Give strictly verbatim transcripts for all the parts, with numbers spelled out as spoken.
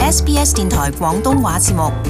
S B S 電台廣東話節目。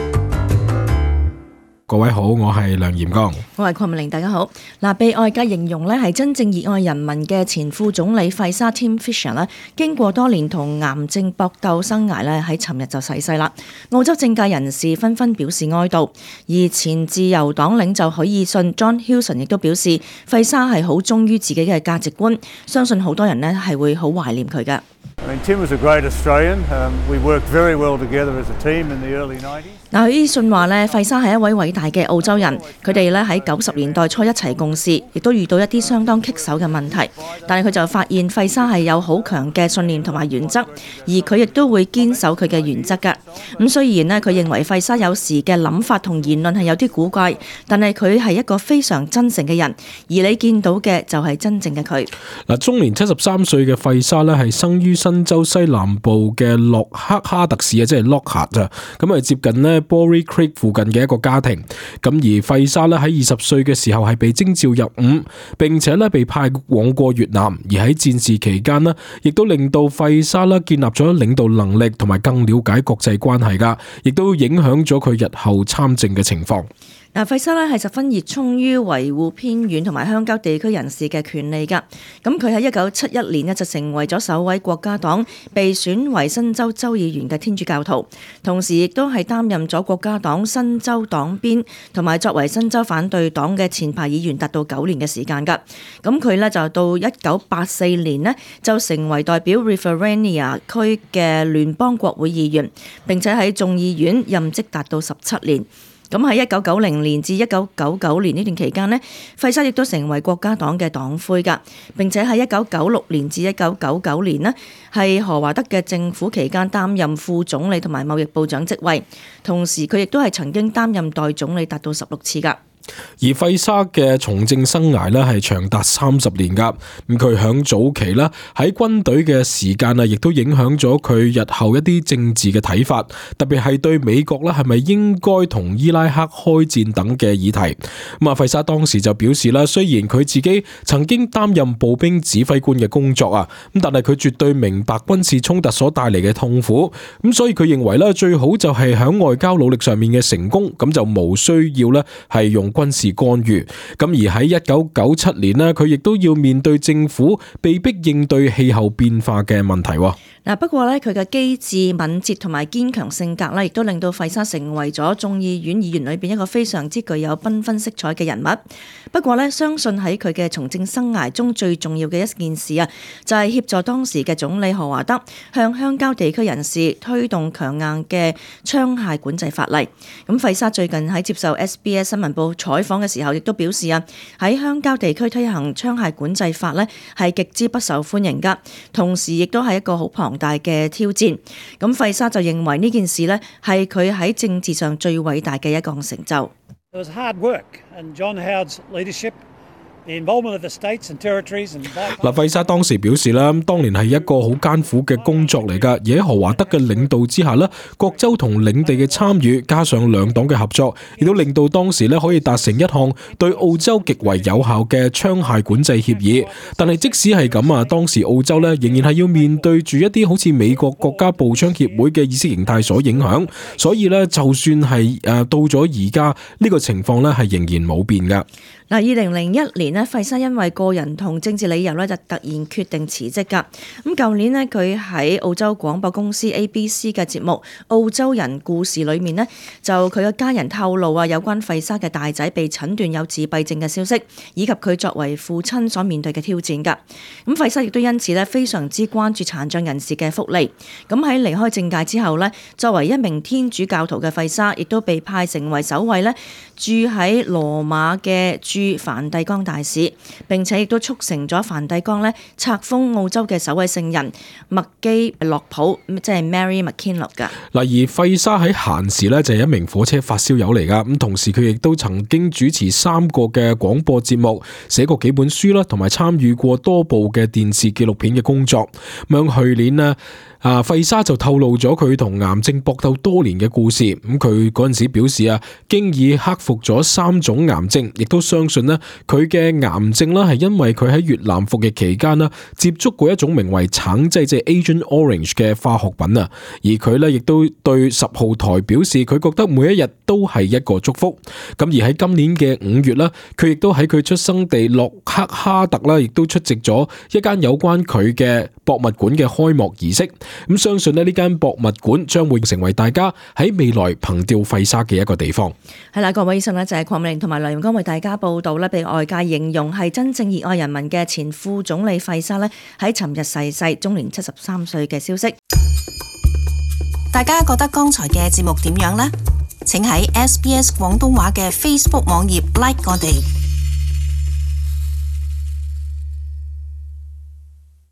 各位好，我係梁炎剛， 我係鄺美玲，大家好。嗱，被外界形容咧係真正熱愛人民嘅前副總理費沙 Tim Fischer 咧，經過多年同癌症搏鬥生涯咧，喺尋日就逝世啦。澳洲政界人士紛紛表示哀悼，而前自由黨領袖許爾遜 John Hewson 亦都表示，費沙係好忠於自己嘅價值觀，相信好多人咧係會好懷念佢嘅。 I mean, Tim was a great Australian. Um, we worked very well together as a team in the early nineties. 嗱，許爾遜話咧，費沙係一位偉大嘅澳洲人，佢哋咧喺九十年代初一齊共事，亦都遇到一啲相當棘手嘅問題，但係佢就發現費沙係有好強嘅信念同埋原則，而佢亦都會堅守佢嘅原則㗎。咁雖然呢，佢認為費沙有時嘅諗法同言論係有啲古怪，但係佢係一個非常真誠嘅人，而你見到嘅就係真正嘅佢。 嗱，終年七十三歲嘅費沙咧係生於新州西南部嘅洛克哈特市啊，即係 Lockhart 咋，咁係接近呢 Borey Creek 附近嘅一個家庭。咁而費沙咧喺二十歲嘅時候係被徵召入伍，並且咧被派往過越南，而喺戰事期間呢，亦都令到費沙咧建立咗領導能力同埋更了解國際關係噶，亦都影響咗佢日後參政嘅情況。 嗱，費沙咧係十分熱衷於維護偏遠同埋鄉郊地區人士嘅權利㗎。咁佢喺一九七一年呢就成為咗首位國家黨被選為新州州議員嘅天主教徒，同時亦都係擔任咗國家黨新州黨鞭，同埋作為新州反對黨嘅前排議員達到九年嘅時間㗎。咁佢呢就到一九八四年呢就成為代表 Riverina 區嘅聯邦國會議員，並且喺眾議院任職達到十七年。咁喺一九九零年至一九九九年呢段期間呢，費沙亦都成為國家黨嘅黨魁㗎。並且喺一九九六年至一九九九年呢，係何華德嘅政府期間擔任副總理同埋貿易部長職位，同時佢亦都係曾經擔任代總理達到十六次㗎。 而費沙嘅從政生涯咧係長達三十年噶，咁佢響早期咧喺軍隊嘅時間啊，亦都影響咗佢日後一啲政治嘅睇法，特別係對美國咧係咪應該同伊拉克開戰等嘅議題。咁啊，費沙當時就表示啦，雖然佢自己曾經擔任步兵指揮官嘅工作啊，咁但係佢絕對明白軍事衝突所帶嚟嘅痛苦，咁所以佢認為咧最好就係響外交努力上面嘅成功，咁就無需要咧係用軍事干預。咁而喺一九九七年呢，佢亦都要面對政府被迫應對氣候變化嘅問題。 嗱，不過咧佢嘅機智敏捷同埋堅強性格咧，亦都令到費沙成為咗眾議院議員裏邊一個非常之具有繽紛色彩嘅人物。不過咧，相信喺佢嘅從政生涯中最重要嘅一件事啊，就係協助當時嘅總理何華德向鄉郊地區人士推動強硬嘅槍械管制法例。咁費沙最近喺接受 S B S 新聞報採訪嘅時候，亦都表示啊，喺鄉郊地區推行槍械管制法咧，係極之不受歡迎噶，同時亦都係一個好龐大嘅挑戰。咁費沙就認為呢件事咧係佢喺政治上最偉大嘅一項成就。 It was hard work, and John Howard's leadership, the involvement of the states and territories and 嗱，費沙當時表示啦，當年係一個好艱苦嘅工作嚟噶，而喺何華德嘅領導之下咧，各州同領地嘅參與，加上兩黨嘅合作，亦都令到當時咧可以達成一項對澳洲極為有效嘅槍械管制協議。但係即使係咁啊，當時澳洲咧仍然係要面對住一啲好似美國國家步槍協會嘅意識形態所影響，所以咧就算係誒到咗而家呢個情況咧係仍然冇變噶。 嗱，二零零一年呢，費沙因為個人同政治理由咧，就突然決定辭職㗎。咁舊年呢，佢喺澳洲廣播公司 A B C 嘅節目《澳洲人故事》裏面呢，就佢嘅家人透露啊，有關費沙嘅大仔被診斷有自閉症嘅消息，以及佢作為父親所面對嘅挑戰㗎。咁費沙亦都因此咧非常之關注殘障人士嘅福利。咁喺離開政界之後呢，作為一名天主教徒嘅費沙，亦都被派成為首位呢住喺羅馬嘅駐梵蒂岡大使，並且亦都促成咗梵蒂岡咧冊封澳洲嘅首位聖人麥基洛普，即係 Mary McKinley 㗎。 嗱，而費沙喺閒時咧就係一名火車發燒友嚟噶，咁同時佢亦都曾經主持三個嘅廣播節目，寫過幾本書啦，同埋參與過多部嘅電視紀錄片嘅工作。咁樣去年呢， 啊，費沙就透露咗佢同癌症搏鬥多年嘅故事。咁佢嗰陣時表示啊，經已克服咗三種癌症，亦都相信呢，佢嘅癌症啦係因為佢喺越南服役期間啦接觸過一種名為橙劑即係 Agent Orange 嘅化學品啊。而佢呢亦都對十號台表示，佢覺得每一日都係一個祝福。咁而喺今年嘅五月啦，佢亦都喺佢出生地洛克哈特啦，亦都出席咗一間有關佢嘅博物館嘅開幕儀式。咁相信咧呢間博物館將會成為大家喺未來憑吊費沙嘅一個地方。 係啦，各位醫生呢就係鄺美玲同埋梁榮光為大家報道咧，被外界形容係真正熱愛人民嘅前副總理費沙呢喺尋日逝世，終年七十三歲嘅消息。 大家覺得剛才嘅節目點樣呢？請喺 S B S 廣東話嘅 Facebook 網頁 like 我哋。